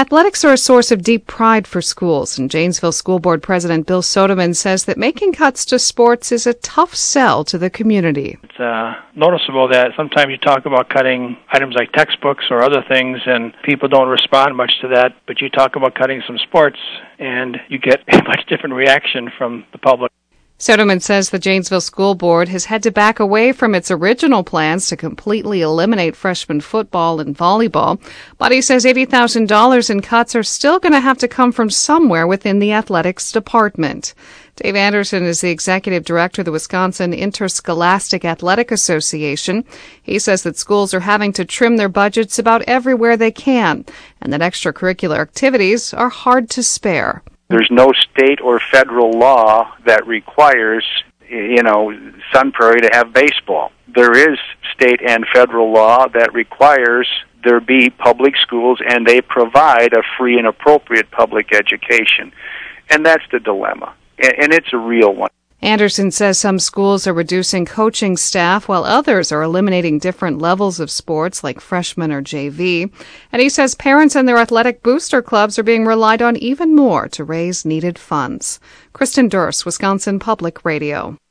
Athletics are a source of deep pride for schools, and Janesville School Board President Bill Soderman says that making cuts to sports is a tough sell to the community. It's noticeable that sometimes you talk about cutting items like textbooks or other things, and people don't respond much to that, but you talk about cutting some sports, and you get a much different reaction from the public. Soderman says the Janesville School Board has had to back away from its original plans to completely eliminate freshman football and volleyball, but he says $80,000 in cuts are still going to have to come from somewhere within the athletics department. Dave Anderson is the executive director of the Wisconsin Interscholastic Athletic Association. He says that schools are having to trim their budgets about everywhere they can, and that extracurricular activities are hard to spare. There's no state or federal law that requires, Sun Prairie to have baseball. There is state and federal law that requires there be public schools, and they provide a free and appropriate public education. And that's the dilemma, and it's a real one. Anderson says some schools are reducing coaching staff while others are eliminating different levels of sports like freshman or JV. And he says parents and their athletic booster clubs are being relied on even more to raise needed funds. Kristen Durst, Wisconsin Public Radio.